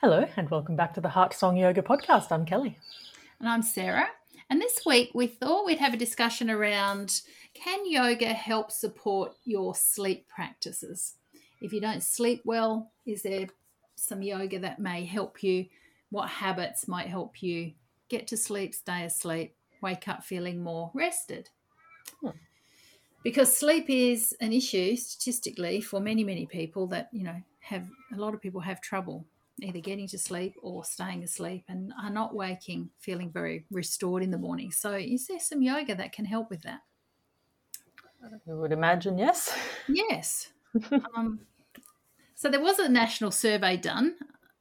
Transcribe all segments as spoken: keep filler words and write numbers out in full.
Hello and welcome back to the Heart Song Yoga podcast. I'm Kelly. And I'm Sarah. And this week we thought we'd have a discussion around, can yoga help support your sleep practices? If you don't sleep well, is there some yoga that may help you? What habits might help you get to sleep, stay asleep, wake up feeling more rested? Hmm. Because sleep is an issue statistically for many, many people that, you know, have a lot of people have trouble either getting to sleep or staying asleep and are not waking feeling very restored in the morning. So is there some yoga that can help with that? I would imagine, yes. Yes. um, so there was a national survey done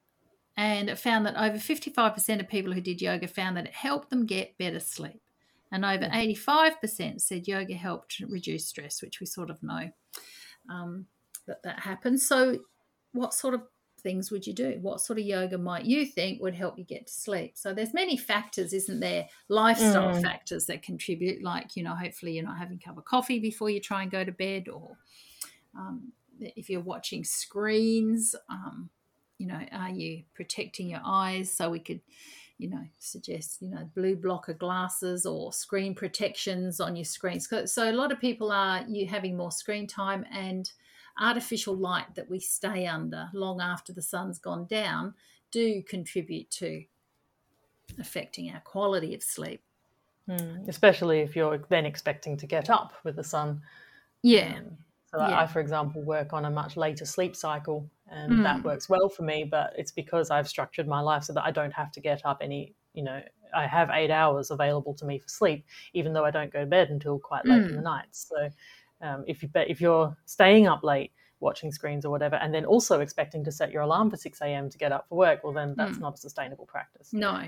and it found that over fifty-five percent of people who did yoga found that it helped them get better sleep. And over eighty-five percent said yoga helped reduce stress, which we sort of know um, that that happens. So what sort of things would you do? What sort of yoga might you think would help you get to sleep? So there's many factors, isn't there? Lifestyle mm. factors that contribute, like, you know, hopefully you're not having a cup of coffee before you try and go to bed, or um, if you're watching screens, um, you know, are you protecting your eyes? So we could, you know, suggest, you know, blue blocker glasses or screen protections on your screens. So a lot of people are you having more screen time, and artificial light that we stay under long after the sun's gone down do contribute to affecting our quality of sleep. Mm, especially if you're then expecting to get up with the sun. Yeah. Um, so yeah. I, for example, work on a much later sleep cycle, and mm. that works well for me, but it's because I've structured my life so that I don't have to get up any, you know, I have eight hours available to me for sleep, even though I don't go to bed until quite late mm. in the night. So Um, if you if you're staying up late watching screens or whatever, and then also expecting to set your alarm for six a.m. to get up for work, well, then that's mm. not a sustainable practice. No.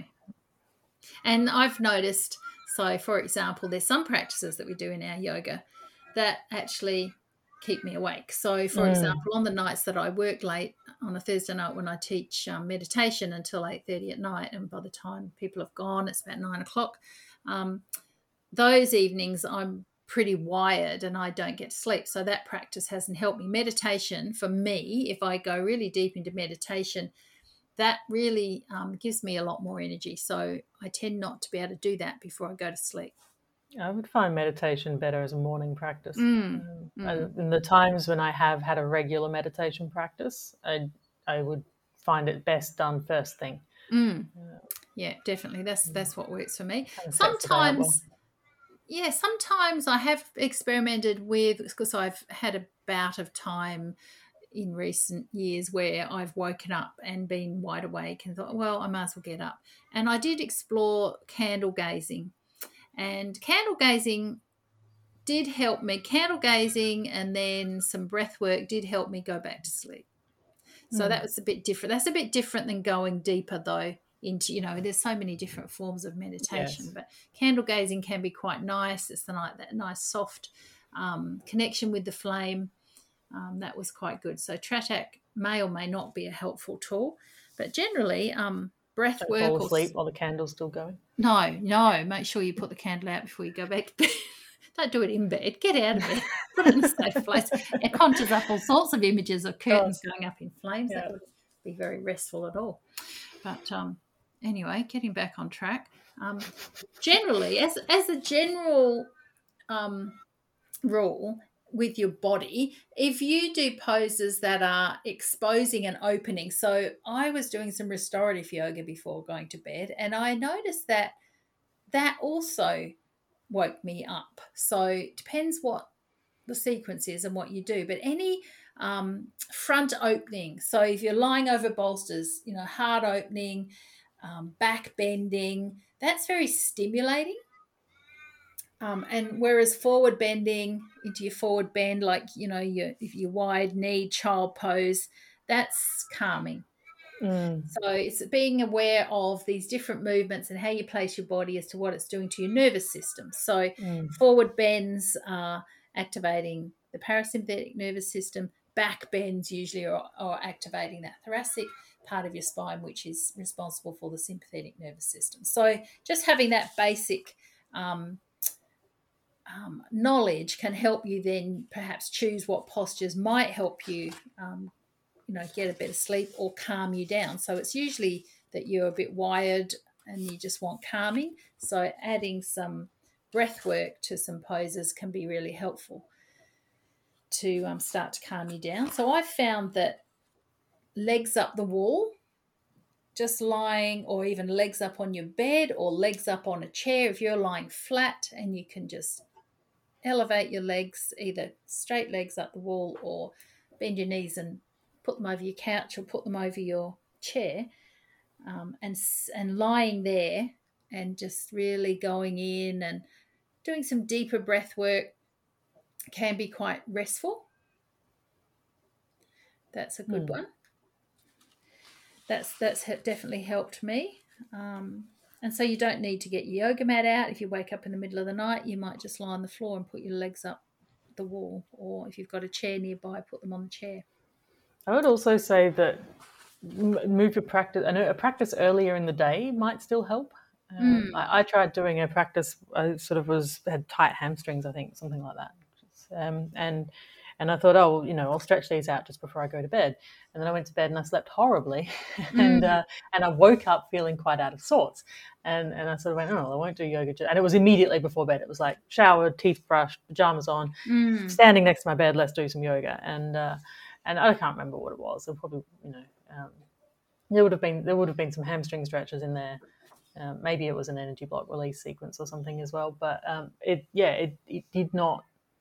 And I've noticed, so for example, there's some practices that we do in our yoga that actually keep me awake. So for mm. example, on the nights that I work late on a Thursday night when I teach um, meditation until eight thirty at night, and by the time people have gone, it's about nine o'clock, um, those evenings I'm pretty wired and I don't get to sleep. So that practice hasn't helped me. Meditation for me, if I go really deep into meditation, that really um, gives me a lot more energy. So I tend not to be able to do that before I go to sleep. I would find meditation better as a morning practice. Mm, um, mm. In the times when I have had a regular meditation practice, I, I would find it best done first thing. Mm. Uh, yeah, definitely. That's that's what works for me. Sometimes... Yeah, sometimes I have experimented with, because I've had a bout of time in recent years where I've woken up and been wide awake and thought, well, I might as well get up. And I did explore candle gazing. And candle gazing did help me. Candle gazing and then some breath work did help me go back to sleep. So mm. that was a bit different. That's a bit different than going deeper, though. Into, you know, there's so many different forms of meditation, yes. but candle gazing can be quite nice. It's the like that nice soft um, connection with the flame. Um, that was quite good. So Tratak may or may not be a helpful tool, but generally um, breath Don't work. Fall asleep or... while the candle's still going. No, no. Make sure you put the candle out before you go back to bed. Don't do it in bed. Get out of bed. Put it in a safe place. It conjures up all sorts of images of curtains oh. going up in flames. Yeah. That would be very restful at all. But um, anyway, getting back on track. Um, generally, as as a general um, rule with your body, if you do poses that are exposing and opening, so I was doing some restorative yoga before going to bed, and I noticed that that also woke me up. So it depends what the sequence is and what you do, but any um, front opening, so if you're lying over bolsters, you know, heart opening, um, back bending, that's very stimulating. Um, and whereas forward bending into your forward bend, like, you know, your, if your wide knee child pose, that's calming. Mm. So it's being aware of these different movements and how you place your body as to what it's doing to your nervous system. So mm. forward bends are activating the parasympathetic nervous system. Back bends usually are, are activating that thoracic part of your spine, which is responsible for the sympathetic nervous system. So just having that basic um, um, knowledge can help you then perhaps choose what postures might help you um, you know, get a better sleep or calm you down. So it's usually that you're a bit wired and you just want calming. So adding some breath work to some poses can be really helpful to um, start to calm you down. So I found that legs up the wall, just lying, or even legs up on your bed or legs up on a chair, if you're lying flat and you can just elevate your legs, either straight legs up the wall or bend your knees and put them over your couch or put them over your chair, um, and and lying there and just really going in and doing some deeper breath work can be quite restful. That's a good mm. one. That's that's definitely helped me. Um, and so you don't need to get your yoga mat out. If you wake up in the middle of the night, you might just lie on the floor and put your legs up the wall. Or if you've got a chair nearby, put them on the chair. I would also say that move your practice. I know a practice earlier in the day might still help. Um, mm. I, I tried doing a practice. I sort of was had tight hamstrings, I think, something like that. Um, and and I thought, oh, you know, I'll stretch these out just before I go to bed. And then I went to bed and I slept horribly, and mm. uh, and I woke up feeling quite out of sorts. And and I sort of went, oh, I won't do yoga. And it was immediately before bed. It was like showered, teeth brushed, pajamas on, mm. standing next to my bed. Let's do some yoga. And uh, and I can't remember what it was. It probably, you know, um, there would have been there would have been some hamstring stretches in there. Um, maybe it was an energy block release sequence or something as well. But um, it, yeah, it, it did not.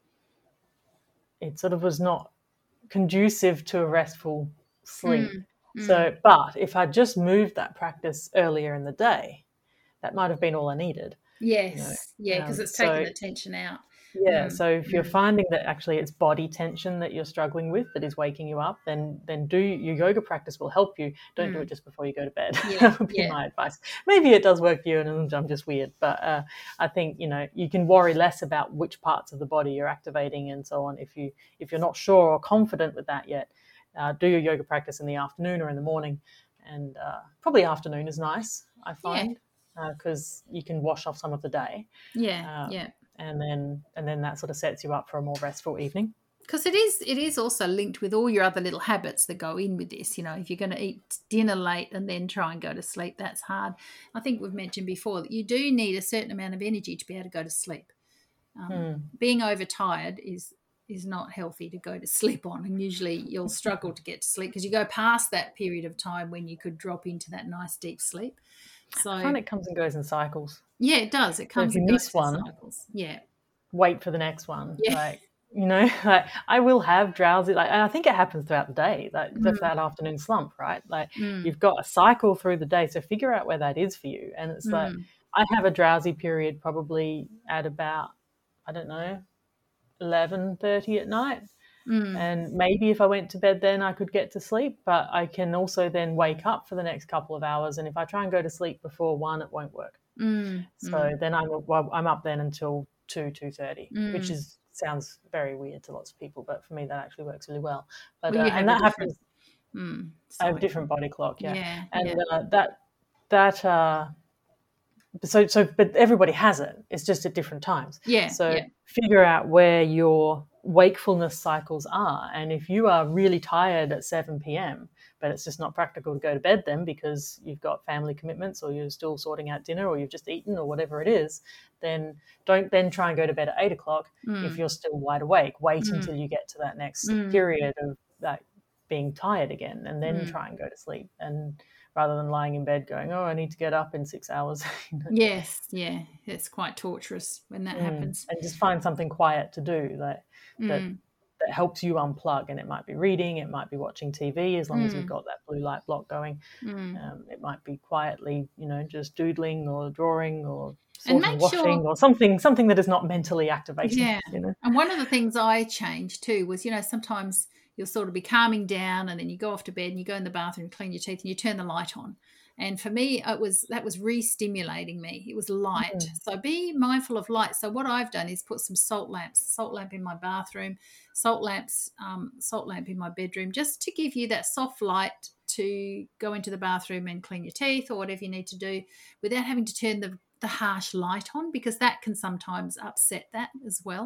It sort of was not conducive to a restful sleep. Mm, mm. So, but if I just moved that practice earlier in the day, that might have been all I needed. Yes, you know? yeah, because um, it's taking so, the tension out. Yeah, mm, so if you're mm. finding that actually it's body tension that you're struggling with that is waking you up, then then do your yoga practice will help you. Don't mm. do it just before you go to bed. Yeah, that would be yeah. my advice. Maybe it does work for you and I'm just weird, but uh, I think, you know, you can worry less about which parts of the body you're activating and so on. If, you, if you're not sure or confident with that yet, uh, do your yoga practice in the afternoon or in the morning. And uh, probably afternoon is nice, I find, because yeah. uh, you can wash off some of the day. Yeah, um, yeah. And then and then that sort of sets you up for a more restful evening. Because it is it is also linked with all your other little habits that go in with this. You know, if you're going to eat dinner late and then try and go to sleep, that's hard. I think we've mentioned before that you do need a certain amount of energy to be able to go to sleep. Um, hmm. Being overtired is is not healthy to go to sleep on, and usually you'll struggle to get to sleep because you go past that period of time when you could drop into that nice deep sleep. So I find it comes and goes in cycles. Yeah, it does. It comes so if you and miss goes one, in cycles. Yeah. Wait for the next one. Yeah. Like, you know, like I will have drowsy, like, and I think it happens throughout the day. Like mm. that's that afternoon slump, right? Like mm. you've got a cycle through the day. So figure out where that is for you. And it's mm. like, I have a drowsy period probably at about, I don't know, eleven thirty at night. Mm. And maybe if I went to bed then I could get to sleep, but I can also then wake up for the next couple of hours. And if I try and go to sleep before one, it won't work. Mm. So mm. then I'm well, I'm up then until two, two thirty, mm. which is sounds very weird to lots of people, but for me that actually works really well. But well, uh, and that happens. Mm. I have a different body clock, yeah, yeah and yeah. Uh, that that. Uh, So, so, but everybody has it. It's just at different times. Yeah. So yeah. figure out where your wakefulness cycles are. And if you are really tired at seven p.m., but it's just not practical to go to bed then because you've got family commitments or you're still sorting out dinner or you've just eaten or whatever it is, then don't then try and go to bed at eight o'clock mm. if you're still wide awake. Wait mm. until you get to that next mm. period of that being tired again and then mm. try and go to sleep. And rather than lying in bed going, oh, I need to get up in six hours. You know? Yes, yeah. It's quite torturous when that mm. happens. And just find something quiet to do like, mm. that that helps you unplug. And it might be reading, it might be watching T V as long mm. as you've got that blue light block going. Mm. Um, it might be quietly, you know, just doodling or drawing or sorting, washing sure... or something something that is not mentally activating. Yeah. You know? And one of the things I changed too was, you know, sometimes you'll sort of be calming down and then you go off to bed and you go in the bathroom, clean your teeth and you turn the light on. And for me, it was that was re-stimulating me. It was light. Mm. So be mindful of light. So what I've done is put some salt lamps, salt lamp in my bathroom, salt lamps, um, salt lamp in my bedroom, just to give you that soft light to go into the bathroom and clean your teeth or whatever you need to do without having to turn the, the harsh light on, because that can sometimes upset that as well.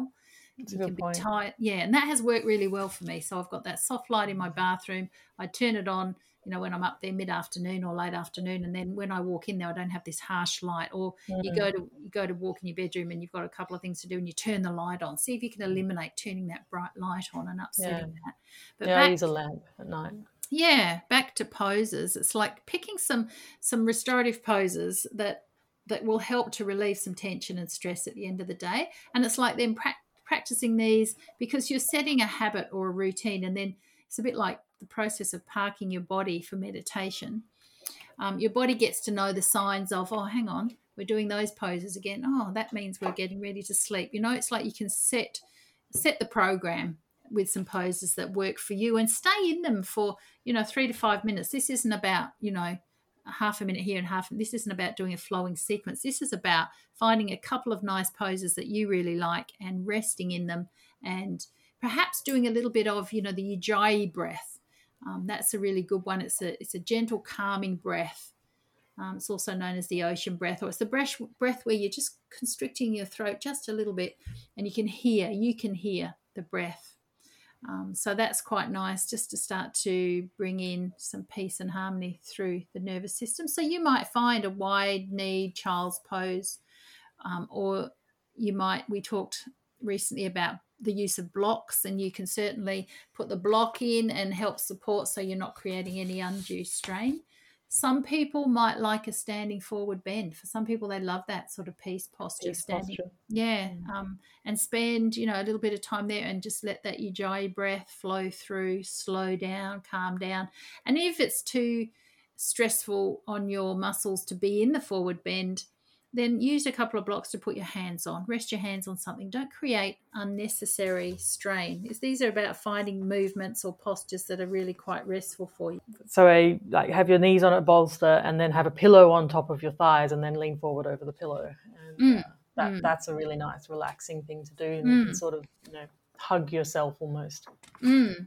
That's you a can good be point. tired. Yeah, and that has worked really well for me. So I've got that soft light in my bathroom. I turn it on, you know, when I'm up there mid-afternoon or late afternoon, and then when I walk in there, I don't have this harsh light. Or you go to you go to walk in your bedroom and you've got a couple of things to do, and you turn the light on. See if you can eliminate turning that bright light on and upsetting Yeah. that. But Yeah, I back, use a lamp at night. yeah, back to poses. It's like picking some some restorative poses that that will help to relieve some tension and stress at the end of the day. And it's like then pra- practicing these because you're setting a habit or a routine, and then it's a bit like the process of parking your body for meditation. Um, your body gets to know the signs of, oh, hang on, we're doing those poses again. Oh, that means we're getting ready to sleep. You know, it's like you can set set the program with some poses that work for you and stay in them for, you know, three to five minutes. This isn't about, you know, half a minute here and half. This isn't about doing a flowing sequence. This is about finding a couple of nice poses that you really like and resting in them, and perhaps doing a little bit of, you know, the Ujjayi breath. Um, that's a really good one. It's a it's a gentle, calming breath. Um, it's also known as the ocean breath, or it's the breath breath where you're just constricting your throat just a little bit, and you can hear you can hear the breath. Um, so that's quite nice, just to start to bring in some peace and harmony through the nervous system. So you might find a wide knee child's pose, um, or you might, we talked recently about the use of blocks, and you can certainly put the block in and help support so you're not creating any undue strain. Some people might like a standing forward bend. For some people, they love that sort of peace posture, Peace standing. posture. Yeah, um, and spend, you know, a little bit of time there and just let that Ujjayi breath flow through, slow down, calm down. And if it's too stressful on your muscles to be in the forward bend, then use a couple of blocks to put your hands on. Rest your hands on something. Don't create unnecessary strain. These are about finding movements or postures that are really quite restful for you. So a like have your knees on a bolster and then have a pillow on top of your thighs and then lean forward over the pillow. And Mm, uh, that mm, that's a really nice, relaxing thing to do, and mm, you can sort of, you know, hug yourself almost. mm.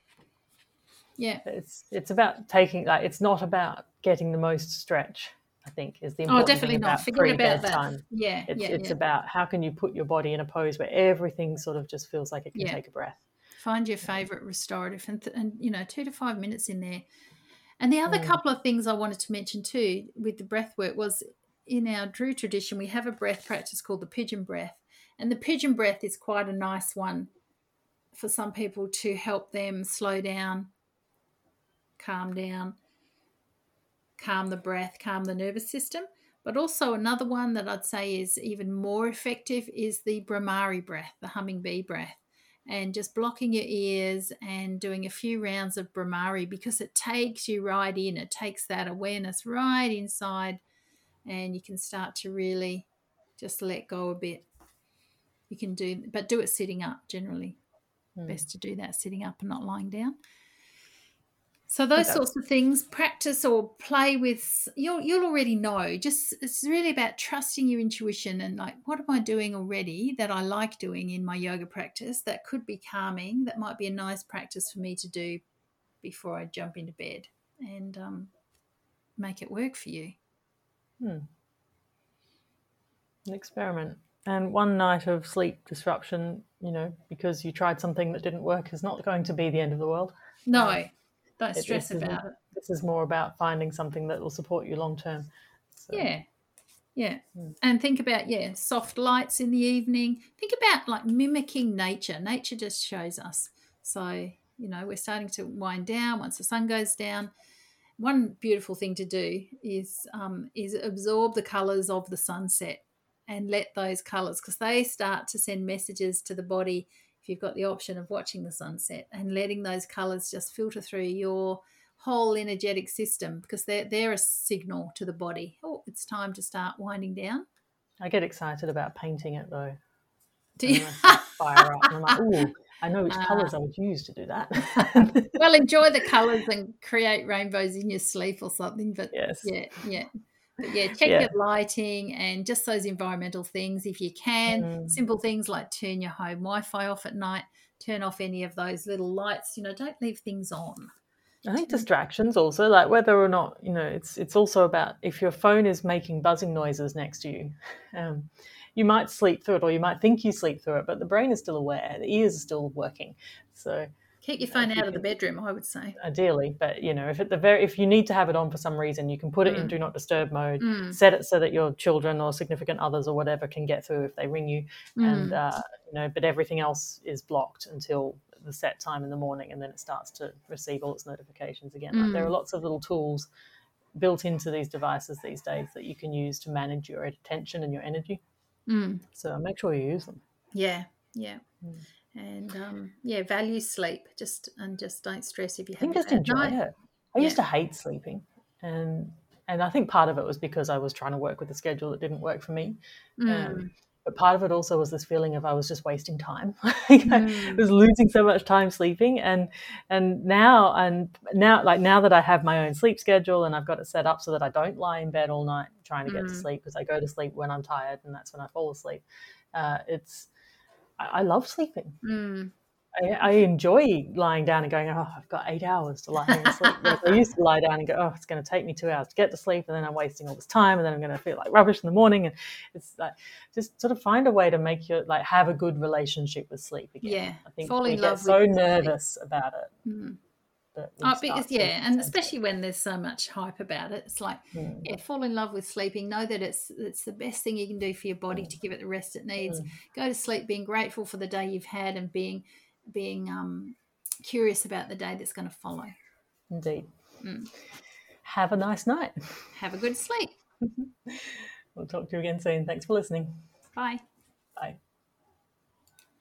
Yeah. It's it's about taking like it's not about getting the most stretch, I think, is the Oh, important definitely thing not. about Forget about that. pre-bedtime. Yeah, It's yeah, it's yeah. about how can you put your body in a pose where everything sort of just feels like it can Yeah. take a breath. Find your favourite restorative, and, and you know, two to five minutes in there. And the other Mm. couple of things I wanted to mention too with the breath work was, in our Drew tradition, we have a breath practice called the pigeon breath. And the pigeon breath is quite a nice one for some people to help them slow down, calm down, calm the breath, calm the nervous system. But also another one that I'd say is even more effective is the Brahmari breath, the humming bee breath. And just blocking your ears and doing a few rounds of Brahmari, because it takes you right in. It takes that awareness right inside, and you can start to really just let go a bit. You can do, but do it sitting up generally. Mm. Best to do that sitting up and not lying down. So those sorts of things, practice or play with, you'll you'll already know. Just it's really about trusting your intuition and like, what am I doing already that I like doing in my yoga practice that could be calming, that might be a nice practice for me to do before I jump into bed, and um, make it work for you. Hmm. An experiment. And one night of sleep disruption, you know, because you tried something that didn't work, is not going to be the end of the world. No. Um, Don't stress it, about it. This is more about finding something that will support you long term. So. Yeah. Yeah. Mm. And think about, yeah, soft lights in the evening. Think about like mimicking nature. Nature just shows us. So, you know, we're starting to wind down once the sun goes down. One beautiful thing to do is um, is absorb the colours of the sunset and let those colours, because they start to send messages to the body if you've got the option of watching the sunset, and letting those colours just filter through your whole energetic system, because they're, they're a signal to the body. Oh, it's time to start winding down. I get excited about painting it though. Do you? I fire up and I'm like, ooh, I know which uh, colours I would use to do that. Well, enjoy the colours and create rainbows in your sleep or something. But yes. yeah, yeah. But yeah, check yeah. your lighting and just those environmental things if you can. Mm. Simple things like turn your home Wi-Fi off at night, turn off any of those little lights, you know, don't leave things on. I think distractions also, like whether or not, you know, it's it's also about if your phone is making buzzing noises next to you, um, you might sleep through it, or you might think you sleep through it, but the brain is still aware, the ears are still working. So keep your phone out of the bedroom, I would say. Ideally, but you know, if at the very if you need to have it on for some reason, you can put it mm. in do not disturb mode, mm. set it so that your children or significant others or whatever can get through if they ring you, mm. and uh, you know, but everything else is blocked until the set time in the morning, and then it starts to receive all its notifications again. Mm. Like, there are lots of little tools built into these devices these days that you can use to manage your attention and your energy. Mm. So make sure you use them. Yeah, yeah. Mm. And um, yeah, value sleep. Just and just don't stress if you have. I think just enjoy night. it. I yeah. used to hate sleeping, and and I think part of it was because I was trying to work with a schedule that didn't work for me. Mm. Um, but part of it also was this feeling of I was just wasting time. mm. I was losing so much time sleeping, and and now and now like now that I have my own sleep schedule and I've got it set up so that I don't lie in bed all night trying to get mm. to sleep, because I go to sleep when I'm tired and that's when I fall asleep. Uh, it's I love sleeping. Mm. I, I enjoy lying down and going, oh, I've got eight hours to lie and sleep. I used to lie down and go, oh, it's going to take me two hours to get to sleep, and then I'm wasting all this time, and then I'm going to feel like rubbish in the morning. And it's like just sort of find a way to make you like have a good relationship with sleep again. Yeah, I think fall we in get love so with nervous sleep. about it. Mm. Oh, because yeah, and especially sleep. when there's so much hype about it, it's like, mm. yeah, fall in love with sleeping. Know that it's it's the best thing you can do for your body mm. to give it the rest it needs. Mm. Go to sleep being grateful for the day you've had and being being um, curious about the day that's going to follow. Indeed. Mm. Have a nice night. Have a good sleep. We'll talk to you again soon. Thanks for listening. Bye. Bye.